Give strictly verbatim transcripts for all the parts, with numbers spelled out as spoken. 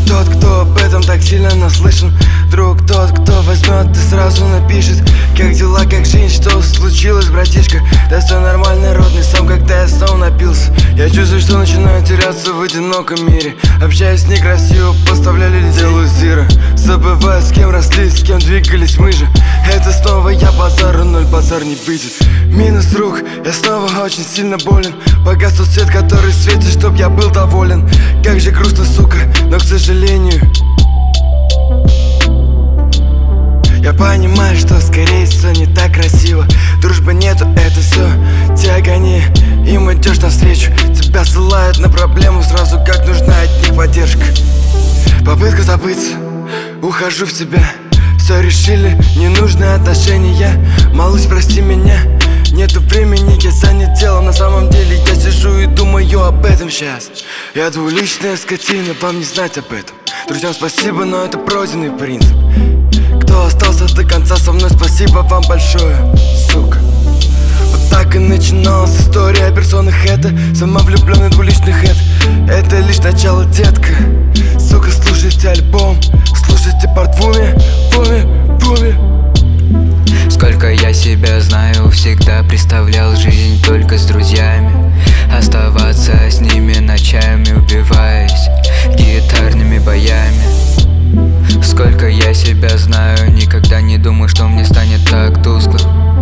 тот, кто об этом так сильно наслышан. Друг тот, кто возьмет и сразу напишет: как дела, как жизнь, что случилось, братишка? Да все нормально, родный, сам когда я снова напился. Я чувствую, что начинаю теряться в одиноком мире. Общаюсь некрасиво, поставляли, делаю зира. Забываю, с кем росли, с кем двигались мы же. Это снова я базару, ноль базар не выйдет. Минус рук, я снова очень сильно болен. Погас тот свет, который светит, чтоб я был доволен. Как же грустно, сука, но к сожалению я понимаю, что скорее всего не так красиво. Дружбы нету, это все тягание. Им идешь навстречу, тебя ссылают на проблему сразу, как нужна от них поддержка. Попытка забыться, ухожу в тебя. Все решили, ненужные отношения. Малыш, прости меня, нету времени, я занят делом. На самом деле я сижу и думаю об этом сейчас. Я двуличная скотина, вам не знать об этом. Друзьям спасибо, но это пройденный принцип. Кто остался до конца со мной, спасибо вам большое, сука. Вот так и начиналась история о персонах. Это самовлюбленный двуличный хэт. Это лишь начало, детка. Сука, слушайте альбом, слушайте портфуми, фуми, фуми. Сколько я себя знаю, всегда представлял жизнь только с друзьями. Оставаться с ними ночами, убиваясь гитарными боями. Сколько я себя знаю, никогда не думал, что мне станет так тускло.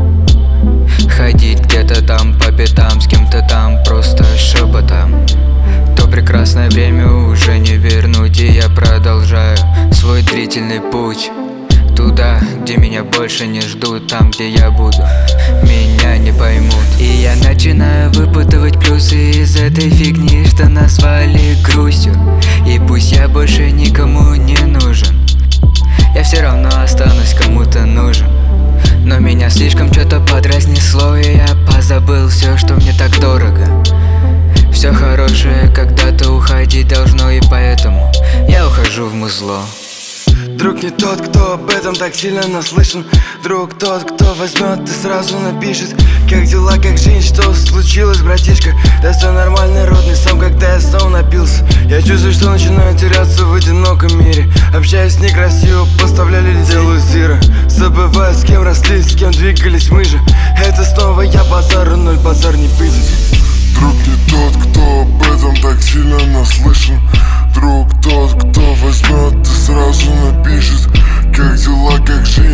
Ходить где-то там по пятам, с кем-то там просто шепотом. То прекрасное время уже не вернуть, и я продолжаю свой длительный путь. Туда, где меня больше не ждут, там, где я буду, меня не поймут. И я начинаю выпутывать плюсы из этой фигни, что назвали грустью. И пусть я больше никому не нужен, я все равно останусь кому-то нужен. Но меня слишком что-то подразнесло, и я позабыл все, что мне так дорого. Все хорошее когда-то уходить должно, и поэтому я ухожу в музло. Друг не тот, кто об этом так сильно наслышан. Друг тот, кто возьмет и сразу напишет: как дела, как жизнь, что случилось, братишка? Да все нормально, родный, сам когда я снова напился. Я чувствую, что начинаю теряться в одиноком мире. Общаюсь некрасиво, поставляли, делаю зира. Забываю, с кем росли, с кем двигались мы же. Это снова я базару, ноль базар не выйдет. Друг не тот, кто об этом так сильно наслышан. Друг тот, кто возьмет и сразу напишет: как дела, как жизнь.